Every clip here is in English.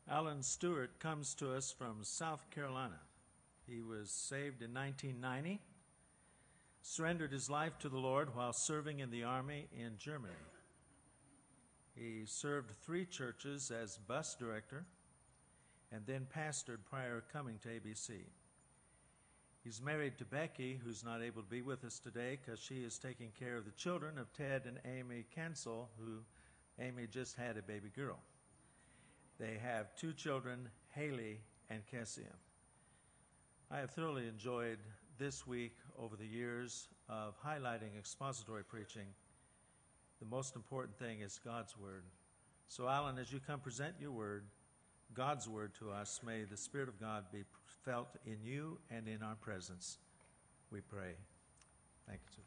Alan Stewart comes to us from South Carolina. He was saved in 1990, surrendered his life to the Lord while serving in the Army in Germany. He served 3 churches as bus director and then pastored prior coming to ABC. He's married to Becky, who's not able to be with us today because she is taking care of the children of Ted and Amy Cancel, who Amy just had a baby girl. They have 2 children, Haley and Kessia. I have thoroughly enjoyed this week over the years of highlighting expository preaching. The most important thing is God's Word. So, Alan, as you come present your Word, God's Word to us, may the Spirit of God be felt in you and in our presence. We pray. Thank you, sir.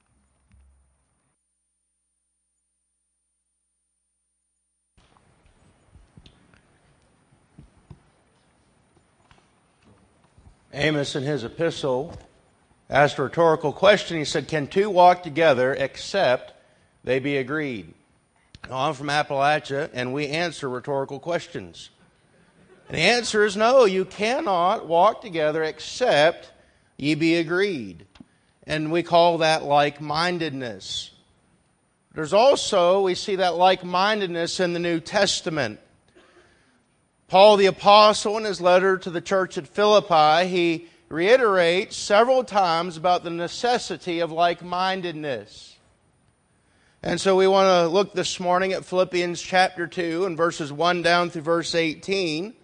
Amos, in his epistle, asked a rhetorical question. He said, "Can 2 walk together except they be agreed?" Now, I'm from Appalachia, and we answer rhetorical questions. And the answer is no, you cannot walk together except ye be agreed. And we call that like-mindedness. There's also, we see that like-mindedness in the New Testament. Paul the Apostle, in his letter to the church at Philippi, he reiterates several times about the necessity of like-mindedness. And so we want to look this morning at Philippians chapter 2 and verses 1 down through verse 18.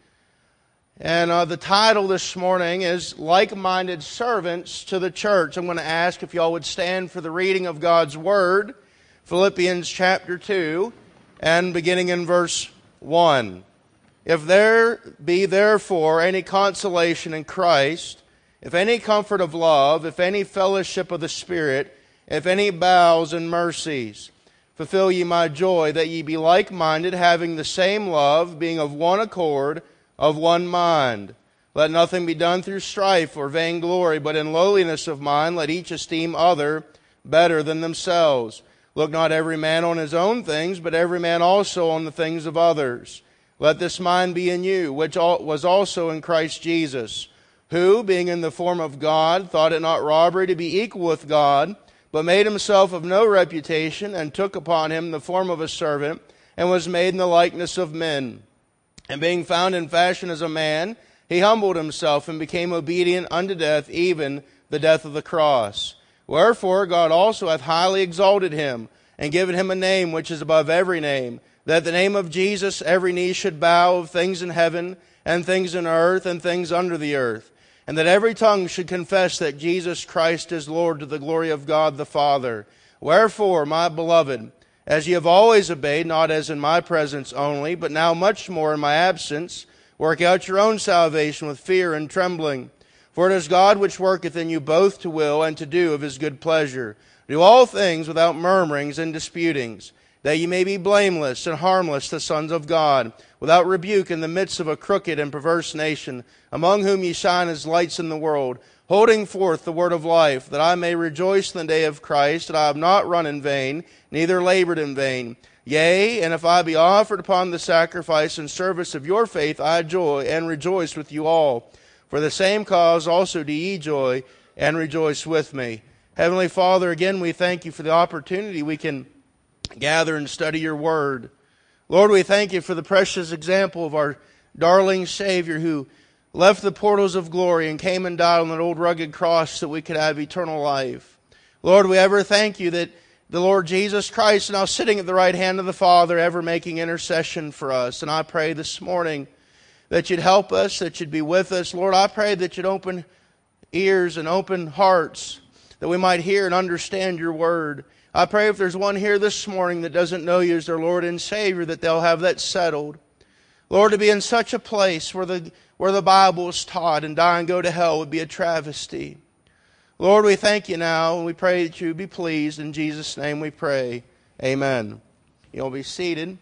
And the title this morning is Like-Minded Servants to the Church. I'm going to ask if y'all would stand for the reading of God's Word. Philippians chapter 2 and beginning in verse 1. If there be therefore any consolation in Christ, if any comfort of love, if any fellowship of the Spirit, if any bowels and mercies, fulfill ye my joy, that ye be like-minded, having the same love, being of one accord, of one mind. Let nothing be done through strife or vainglory, but in lowliness of mind let each esteem other better than themselves. Look not every man on his own things, but every man also on the things of others. Let this mind be in you, which was also in Christ Jesus, who, being in the form of God, thought it not robbery to be equal with God, but made himself of no reputation, and took upon him the form of a servant, and was made in the likeness of men. And being found in fashion as a man, he humbled himself, and became obedient unto death, even the death of the cross. Wherefore God also hath highly exalted him, and given him a name which is above every name, that the name of Jesus every knee should bow, of things in heaven, and things in earth, and things under the earth, and that every tongue should confess that Jesus Christ is Lord, to the glory of God the Father. Wherefore, my beloved, as ye have always obeyed, not as in my presence only, but now much more in my absence, work out your own salvation with fear and trembling. For it is God which worketh in you both to will and to do of his good pleasure. Do all things without murmurings and disputings, that ye may be blameless and harmless, the sons of God, without rebuke in the midst of a crooked and perverse nation, among whom ye shine as lights in the world, holding forth the word of life, that I may rejoice in the day of Christ, that I have not run in vain, neither labored in vain. Yea, and if I be offered upon the sacrifice and service of your faith, I joy and rejoice with you all. For the same cause also do ye joy and rejoice with me. Heavenly Father, again we thank you for the opportunity we can gather and study your word. Lord, we thank you for the precious example of our darling Savior who left the portals of glory and came and died on that old rugged cross that we could have eternal life. Lord, we ever thank you that the Lord Jesus Christ is now sitting at the right hand of the Father, ever making intercession for us. And I pray this morning that you'd help us, that you'd be with us. Lord, I pray that you'd open ears and open hearts, that we might hear and understand your word. I pray if there's one here this morning that doesn't know you as their Lord and Savior, that they'll have that settled. Lord, to be in such a place where the Bible is taught and die and go to hell would be a travesty. Lord, we thank you now, and we pray that you be pleased. In Jesus' name we pray. Amen. You'll be seated.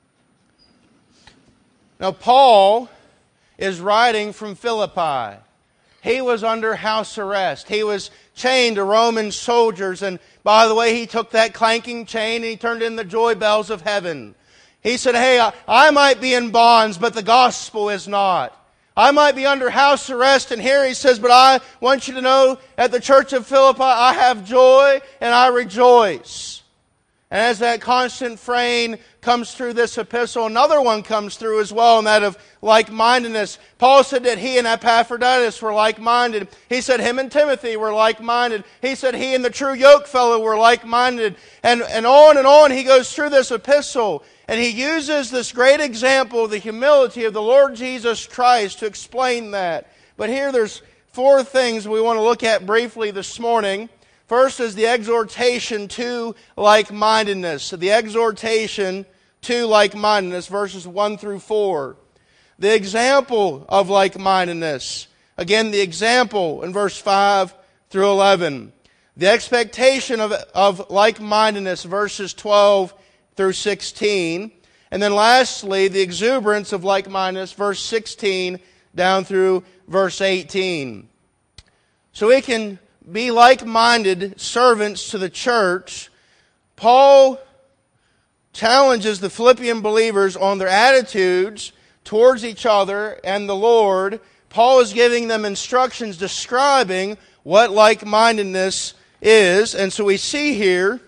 Now, Paul is writing from Philippi. He was under house arrest. He was chained to Roman soldiers. And by the way, he took that clanking chain and he turned in the joy bells of heaven. He said, hey, I might be in bonds, but the gospel is not. I might be under house arrest, and here he says, but I want you to know at the church of Philippi, I have joy and I rejoice. And as that constant refrain comes through this epistle, another one comes through as well, and that of like-mindedness. Paul said that he and Epaphroditus were like-minded. He said him and Timothy were like-minded. He said he and the true yoke fellow were like-minded. And on he goes through this epistle. And he uses this great example of the humility of the Lord Jesus Christ to explain that. But here there's 4 things we want to look at briefly this morning. First is the exhortation to like-mindedness. The exhortation to like-mindedness, verses 1 through 4. The example of like-mindedness. Again, the example in verse 5 through 11. The expectation of like-mindedness, verses 12 through 16. And then lastly, the exuberance of like-mindedness, verse 16 down through verse 18. So we can be like-minded servants to the church. Paul challenges the Philippian believers on their attitudes towards each other and the Lord. Paul is giving them instructions describing what like-mindedness is. And so we see here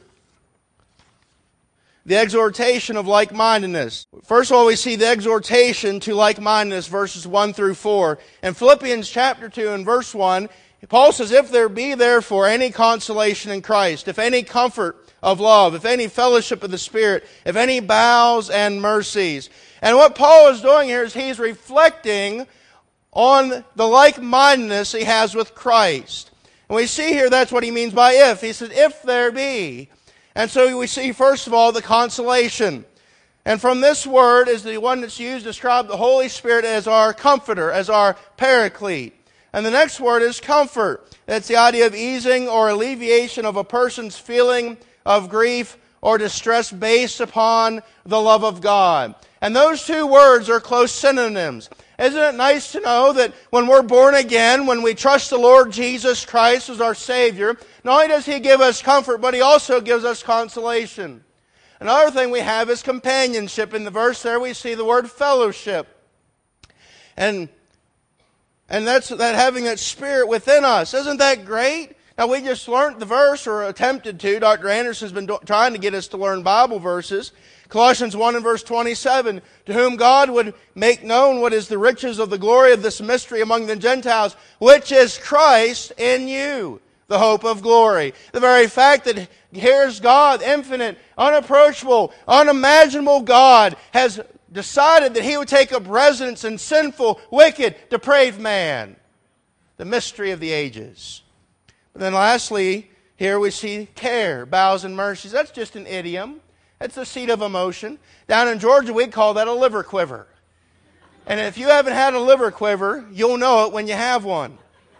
the exhortation of like-mindedness. First of all, we see the exhortation to like-mindedness, verses 1 through 4. In Philippians chapter 2 and verse 1, Paul says, if there be therefore any consolation in Christ, if any comfort of love, if any fellowship of the Spirit, if any bowels and mercies. And what Paul is doing here is he's reflecting on the like-mindedness he has with Christ. And we see here that's what he means by if. He says, if there be. And so we see, first of all, the consolation. And from this word is the one that's used to describe the Holy Spirit as our comforter, as our paraclete. And the next word is comfort. That's the idea of easing or alleviation of a person's feeling of grief or distress based upon the love of God. And those 2 words are close synonyms. Isn't it nice to know that when we're born again, when we trust the Lord Jesus Christ as our Savior, not only does He give us comfort, but He also gives us consolation. Another thing we have is companionship. In the verse there we see the word fellowship. And that's that having that Spirit within us. Isn't that great? Now we just learned the verse, or attempted to. Dr. Anderson's been trying to get us to learn Bible verses. Colossians 1 and verse 27, to whom God would make known what is the riches of the glory of this mystery among the Gentiles, which is Christ in you, the hope of glory. The very fact that here's God, infinite, unapproachable, unimaginable God, has decided that He would take up residence in sinful, wicked, depraved man. The mystery of the ages. But then lastly, here we see care, bowels and mercies. That's just an idiom. It's the seat of emotion. Down in Georgia, we call that a liver quiver. And if you haven't had a liver quiver, you'll know it when you have one.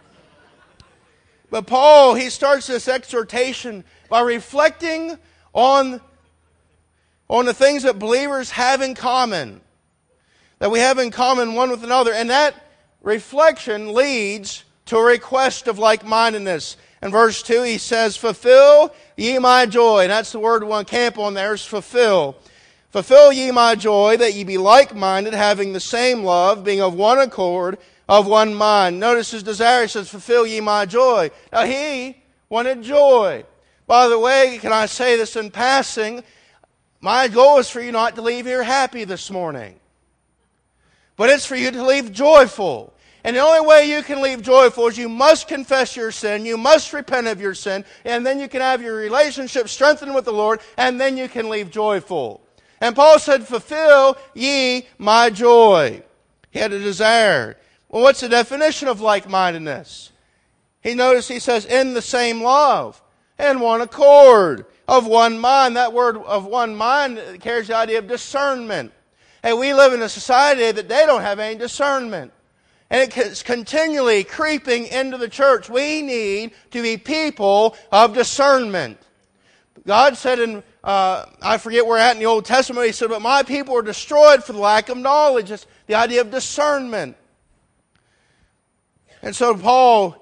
But Paul, he starts this exhortation by reflecting on the things that believers have in common. That we have in common one with another. And that reflection leads to a request of like-mindedness. In verse 2, he says, fulfill ye my joy. And that's the word we want to camp on there, is fulfill. Fulfill ye my joy, that ye be like-minded, having the same love, being of one accord, of one mind. Notice his desire, he says, fulfill ye my joy. Now he wanted joy. By the way, can I say this in passing? My goal is for you not to leave here happy this morning. But it's for you to leave joyful. And the only way you can leave joyful is you must confess your sin, you must repent of your sin, and then you can have your relationship strengthened with the Lord, and then you can leave joyful. And Paul said, fulfill ye my joy. He had a desire. Well, what's the definition of like-mindedness? He says, in the same love, in one accord, of one mind. That word of one mind carries the idea of discernment. And we live in a society that they don't have any discernment. And it's continually creeping into the church. We need to be people of discernment. God said in, I forget where at in the Old Testament, He said, but my people are destroyed for the lack of knowledge. It's the idea of discernment. And so Paul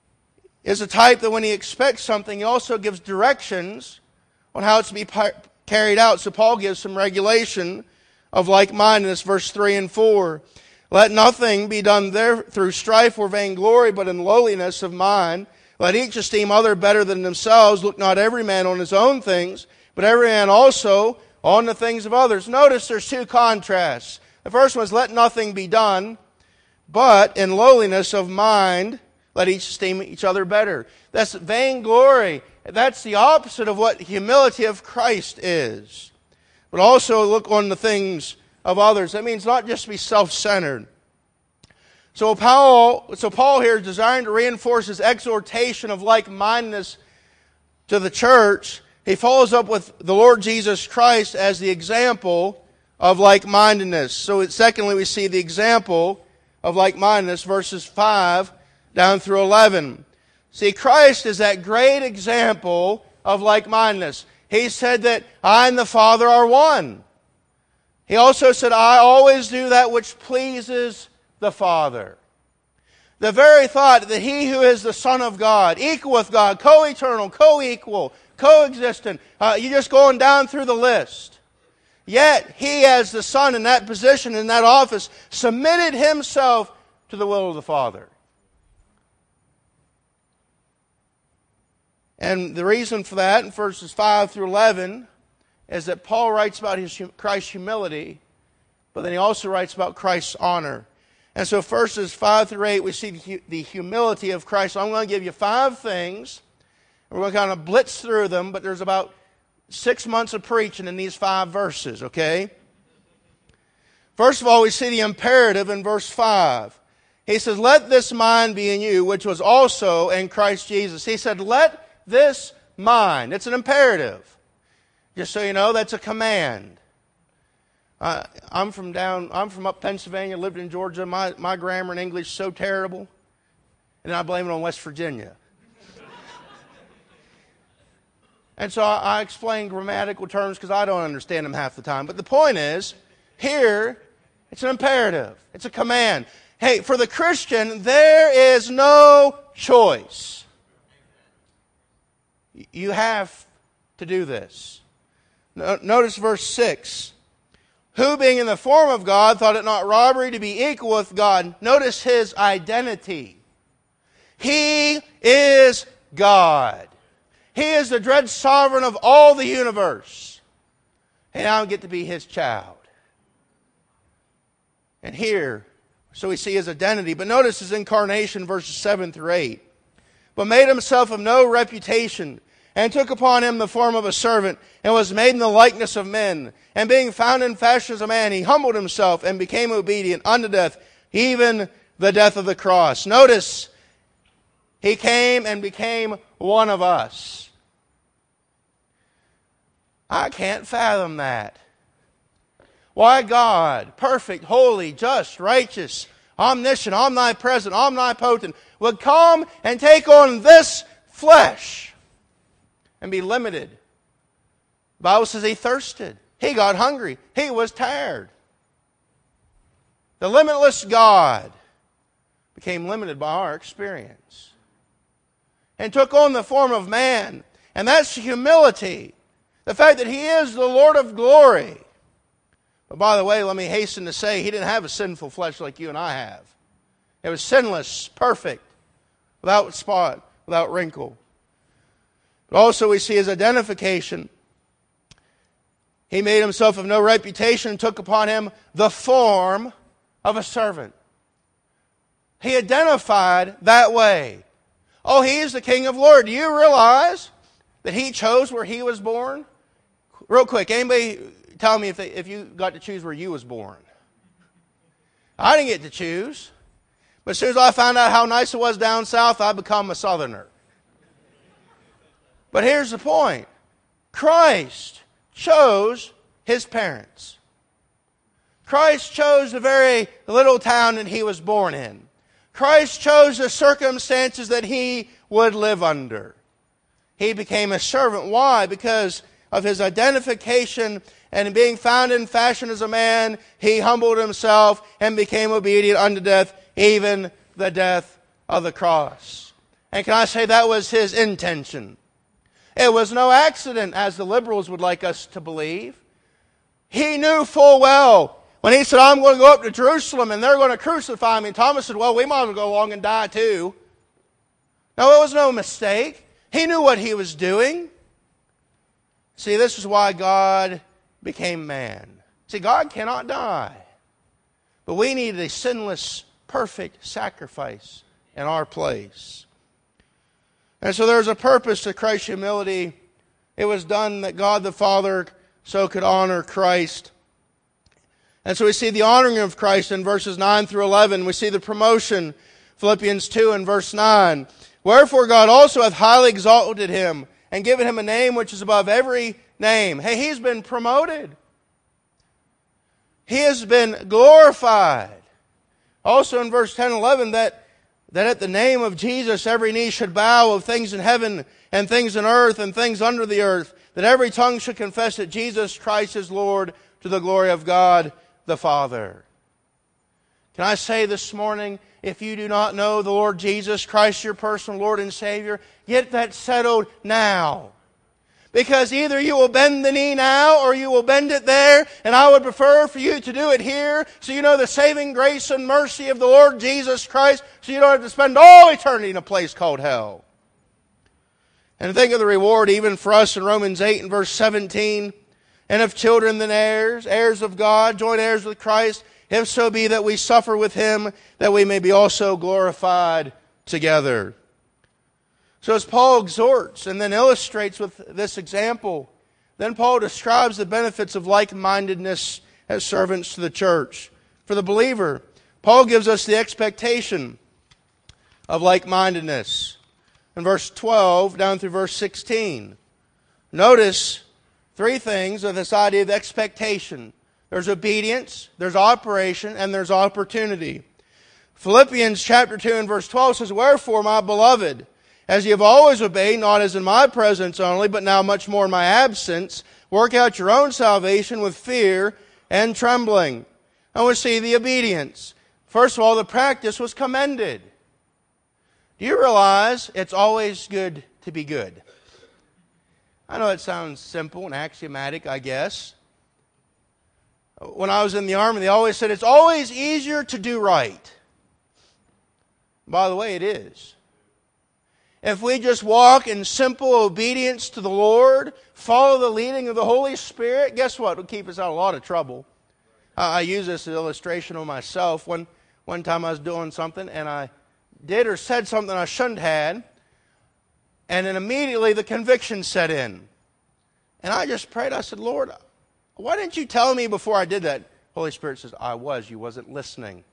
is a type that when he expects something, he also gives directions on how it's to be carried out. So Paul gives some regulation of like-mindedness, verse 3 and 4. Let nothing be done there through strife or vainglory, but in lowliness of mind. Let each esteem other better than themselves. Look not every man on his own things, but every man also on the things of others. Notice there's two contrasts. The first one is let nothing be done, but in lowliness of mind, let each esteem each other better. That's vainglory. That's the opposite of what humility of Christ is. But also look on the things of others. That means not just be self-centered. So Paul here is desiring to reinforce his exhortation of like-mindedness to the church. He follows up with the Lord Jesus Christ as the example of like-mindedness. So secondly, we see the example of like-mindedness, verses 5 down through 11. See, Christ is that great example of like-mindedness. He said that I and the Father are one. He also said, I always do that which pleases the Father. The very thought that He who is the Son of God, equal with God, co-eternal, co-equal, co-existent, you're just going down through the list. Yet He, as the Son in that position, in that office, submitted Himself to the will of the Father. And the reason for that, in verses 5 through 11, is that Paul writes about Christ's humility, but then he also writes about Christ's honor. And so verses 5 through 8, we see the humility of Christ. So I'm going to give you 5 things. We're going to kind of blitz through them, but there's about 6 months of preaching in these 5 verses, okay? First of all, we see the imperative in verse 5. He says, let this mind be in you, which was also in Christ Jesus. He said, let this mind. It's an imperative. Just so you know, that's a command. I'm from up Pennsylvania, lived in Georgia. My grammar and English is so terrible. And I blame it on West Virginia. And so I explain grammatical terms because I don't understand them half the time. But the point is, here, it's an imperative. It's a command. Hey, for the Christian, there is no choice. You have to do this. Notice verse 6. Who being in the form of God thought it not robbery to be equal with God. Notice his identity. He is God. He is the dread sovereign of all the universe. And I get to be His child. And here, so we see His identity. But notice His incarnation, verses 7 through 8. But made Himself of no reputation, and took upon Him the form of a servant, and was made in the likeness of men. And being found in fashion as a man, He humbled Himself, and became obedient unto death, even the death of the cross. Notice, He came and became one of us. I can't fathom that. Why God, perfect, holy, just, righteous, omniscient, omnipresent, omnipotent, would come and take on this flesh and be limited. The Bible says He thirsted. He got hungry. He was tired. The limitless God became limited by our experience and took on the form of man. And that's humility. The fact that He is the Lord of glory. But by the way, let me hasten to say, He didn't have a sinful flesh like you and I have. It was sinless, perfect, without spot, without wrinkle. But also we see His identification. He made Himself of no reputation and took upon Him the form of a servant. He identified that way. Oh, He is the King of Lords. Do you realize that He chose where He was born? Real quick, anybody tell me if you got to choose where you was born? I didn't get to choose. But as soon as I found out how nice it was down south, I become a southerner. But here's the point. Christ chose His parents. Christ chose the very little town that He was born in. Christ chose the circumstances that He would live under. He became a servant. Why? Because of His identification, and being found in fashion as a man, He humbled Himself and became obedient unto death, even the death of the cross. And can I say that was His intention? It was no accident, as the liberals would like us to believe. He knew full well when he said, I'm going to go up to Jerusalem and they're going to crucify me. And Thomas said, well, we might as well go along and die too. No, it was no mistake. He knew what he was doing. See, this is why God became man. See, God cannot die. But we needed a sinless, perfect sacrifice in our place. And so there's a purpose to Christ's humility. It was done that God the Father so could honor Christ. And so we see the honoring of Christ in verses 9 through 11. We see the promotion, Philippians 2 and verse 9. Wherefore God also hath highly exalted him and given him a name which is above every name. Hey, he's been promoted. He has been glorified. Also in verse 10 and 11 that at the name of Jesus every knee should bow, of things in heaven and things in earth and things under the earth, that every tongue should confess that Jesus Christ is Lord, to the glory of God the Father. Can I say this morning, if you do not know the Lord Jesus Christ, your personal Lord and Savior, get that settled now. Because either you will bend the knee now or you will bend it there, and I would prefer for you to do it here so you know the saving grace and mercy of the Lord Jesus Christ, so you don't have to spend all eternity in a place called hell. And think of the reward even for us in Romans 8 and verse 17. And if children then heirs, heirs of God, joint heirs with Christ, if so be that we suffer with him, that we may be also glorified together. So as Paul exhorts and then illustrates with this example, then Paul describes the benefits of like-mindedness as servants to the church. For the believer, Paul gives us the expectation of like-mindedness. In verse 12 down through verse 16, notice three things of this idea of expectation. There's obedience, there's operation, and there's opportunity. Philippians chapter 2 and verse 12 says, Wherefore, my beloved, as ye have always obeyed, not as in my presence only, but now much more in my absence, work out your own salvation with fear and trembling. And we see the obedience. First of all, the practice was commended. Do you realize it's always good to be good? I know it sounds simple and axiomatic, I guess. When I was in the army, they always said it's always easier to do right. By the way, it is. If we just walk in simple obedience to the Lord, follow the leading of the Holy Spirit, guess what? It'll keep us out of a lot of trouble. I use this as an illustration of myself. One time I was doing something and I did or said something I shouldn't have, and then immediately the conviction set in. And I just prayed. I said, Lord, why didn't you tell me before I did that? Holy Spirit says, you wasn't listening.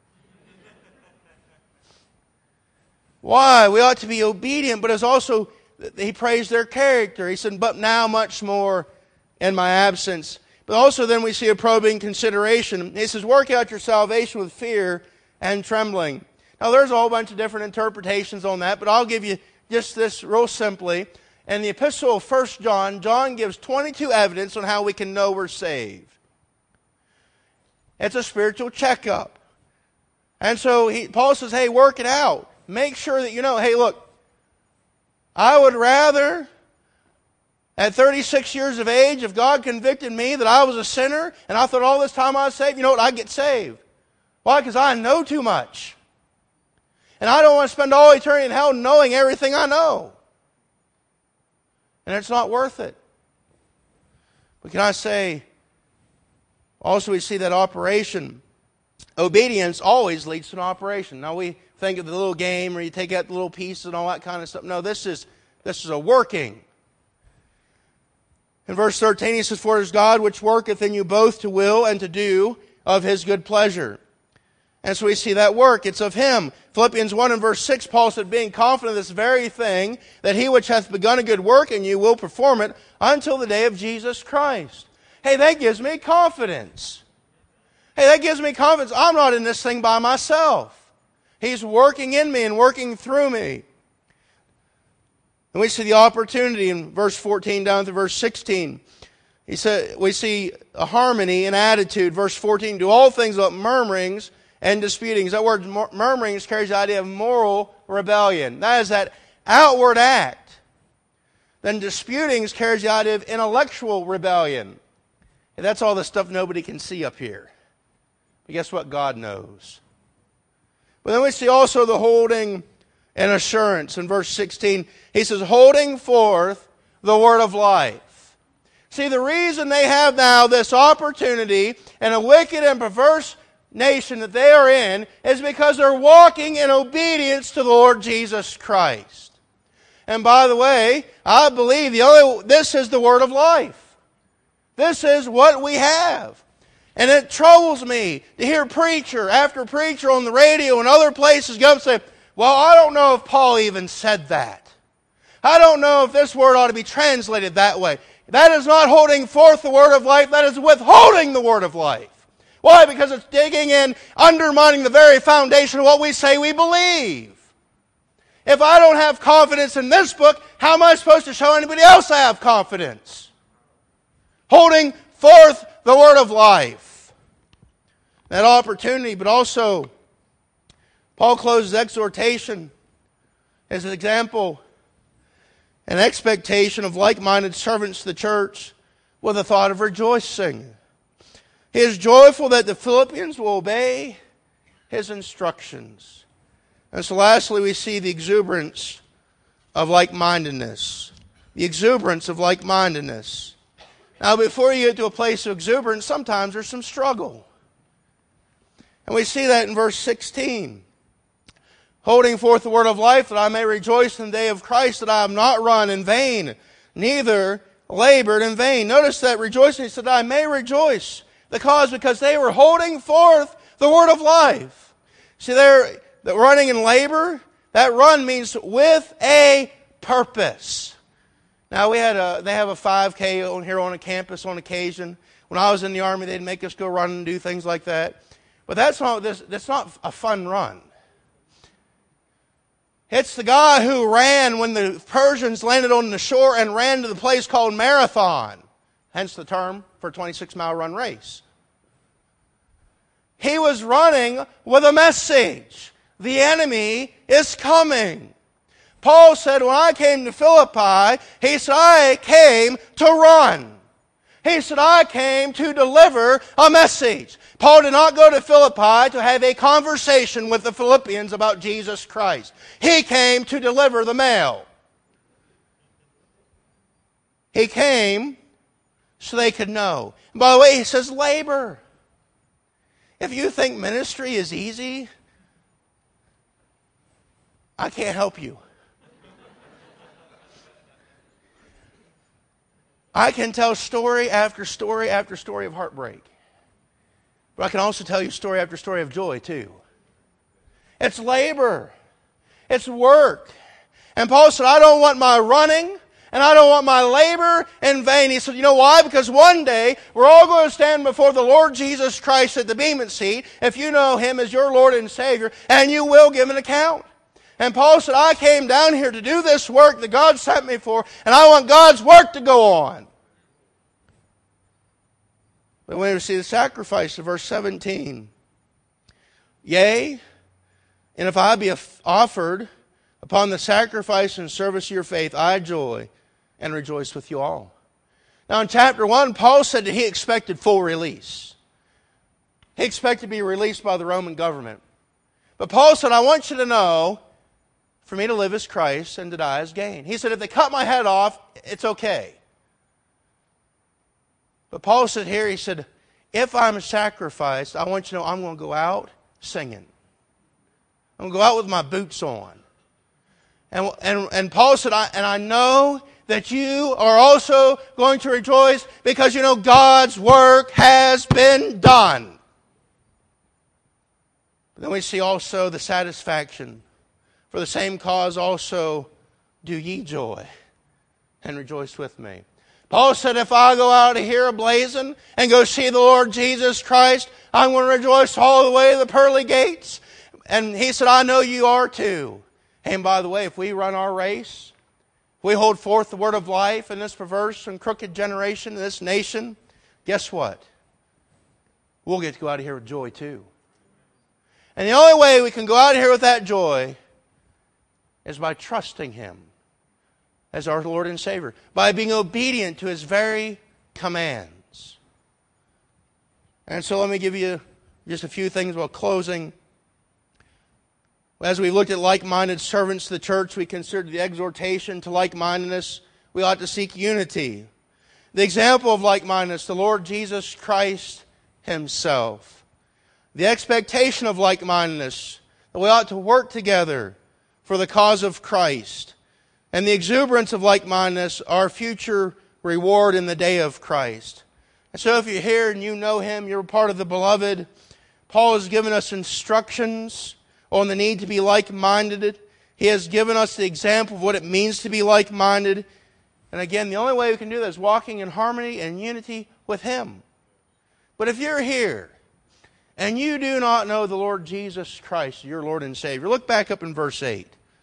Why? We ought to be obedient, but it's also, he praised their character. He said, but now much more in my absence. But also then we see a probing consideration. He says, work out your salvation with fear and trembling. Now there's a whole bunch of different interpretations on that, but I'll give you just this real simply. In the epistle of 1 John, John gives 22 evidence on how we can know we're saved. It's a spiritual checkup. And so Paul says, hey, work it out. Make sure that you know, hey, look, I would rather, at 36 years of age, if God convicted me that I was a sinner, and I thought all this time I was saved, you know what, I'd get saved. Why? Because I know too much. And I don't want to spend all eternity in hell knowing everything I know. And it's not worth it. But can I say, also we see that operation. Obedience always leads to an operation. Now we think of the little game where you take out the little pieces and all that kind of stuff. No, this is a working. In verse 13 he says, For it is God which worketh in you both to will and to do of his good pleasure. And so we see that work. It's of him. Philippians 1 and verse 6, Paul said, being confident of this very thing, that he which hath begun a good work in you will perform it until the day of Jesus Christ. Hey, that gives me confidence. Hey, that gives me confidence. I'm not in this thing by myself. He's working in me and working through me. And we see the opportunity in verse 14 down to verse 16. He said, we see a harmony in attitude. Verse 14, do all things without murmurings and disputings. That word murmurings carries the idea of moral rebellion. That is that outward act Then disputings carries the idea of intellectual rebellion. And that's all the stuff nobody can see up here. But guess what? God knows. But then we see also the holding and assurance. In verse 16, he says, holding forth the word of life. See, the reason they have now this opportunity in a wicked and perverse nation that they are in is because they're walking in obedience to the Lord Jesus Christ. And by the way, I believe this is the word of life. This is what we have. And it troubles me to hear preacher after preacher on the radio and other places go up and say, well, I don't know if Paul even said that. I don't know if this word ought to be translated that way. That is not holding forth the word of life. That is withholding the word of life. Why? Because it's digging in, undermining the very foundation of what we say we believe. If I don't have confidence in this book, how am I supposed to show anybody else I have confidence? Holding forth the word of life. That opportunity, but also Paul closes exhortation as an example, an expectation of like-minded servants to the church with a thought of rejoicing. He is joyful that the Philippians will obey his instructions. And so lastly, we see the exuberance of like-mindedness. The exuberance of like-mindedness. Now, before you get to a place of exuberance, sometimes there's some struggle. And we see that in verse 16. Holding forth the word of life, that I may rejoice in the day of Christ, that I have not run in vain, neither labored in vain. Notice that rejoicing, he said, that I may rejoice. Because they were holding forth the word of life. See, they're running in labor. That run means with a purpose. Now, they have a 5K here on a campus on occasion. When I was in the Army, they'd make us go run and do things like that. But that's not a fun run. It's the guy who ran when the Persians landed on the shore and ran to the place called Marathon. Hence the term for a 26-mile run race. He was running with a message. The enemy is coming. Paul said, when I came to Philippi, he said, I came to run. He said, I came to deliver a message. Paul did not go to Philippi to have a conversation with the Philippians about Jesus Christ. He came to deliver the mail. He came so they could know. And by the way, he says labor. If you think ministry is easy, I can't help you. I can tell story after story after story of heartbreak. But I can also tell you story after story of joy too. It's labor. It's work. And Paul said, I don't want my running and I don't want my labor in vain. He said, you know why? Because one day we're all going to stand before the Lord Jesus Christ at the Bema seat, if you know Him as your Lord and Savior, and you will give an account. And Paul said, I came down here to do this work that God sent me for, and I want God's work to go on. But when we see the sacrifice of verse 17, yea, and if I be offered upon the sacrifice and service of your faith, I joy and rejoice with you all. Now in chapter 1, Paul said that he expected full release. He expected to be released by the Roman government. But Paul said, I want you to know, for me to live as Christ and to die as gain. He said, if they cut my head off, it's okay. But Paul said here, he said, if I'm sacrificed, I want you to know I'm going to go out singing. I'm going to go out with my boots on. And Paul said, I know that you are also going to rejoice because you know God's work has been done. But then we see also the satisfaction. For the same cause also do ye joy and rejoice with me. Paul said, if I go out of here ablazing and go see the Lord Jesus Christ, I'm going to rejoice all the way to the pearly gates. And he said, I know you are too. And by the way, if we run our race, if we hold forth the word of life in this perverse and crooked generation, in this nation, guess what? We'll get to go out of here with joy too. And the only way we can go out of here with that joy is by trusting Him, as our Lord and Savior, by being obedient to His very commands. And so let me give you just a few things while closing. As we looked at like-minded servants to the church, we considered the exhortation to like-mindedness. We ought to seek unity. The example of like-mindedness, the Lord Jesus Christ Himself. The expectation of like-mindedness, that we ought to work together for the cause of Christ. And the exuberance of like-mindedness, our future reward in the day of Christ. And so if you're here and you know Him, you're part of the beloved, Paul has given us instructions on the need to be like-minded. He has given us the example of what it means to be like-minded. And again, the only way we can do that is walking in harmony and unity with Him. But if you're here and you do not know the Lord Jesus Christ, your Lord and Savior, look back up in verse 8.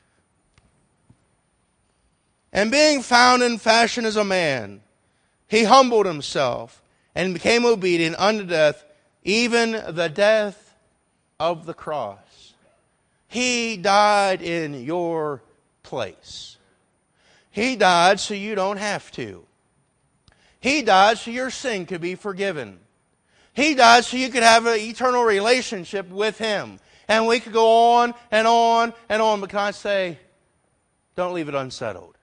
And being found in fashion as a man, He humbled Himself and became obedient unto death, even the death of the cross. He died in your place. He died so you don't have to. He died so your sin could be forgiven. He died so you could have an eternal relationship with Him. And we could go on and on and on, but can I say, don't leave it unsettled.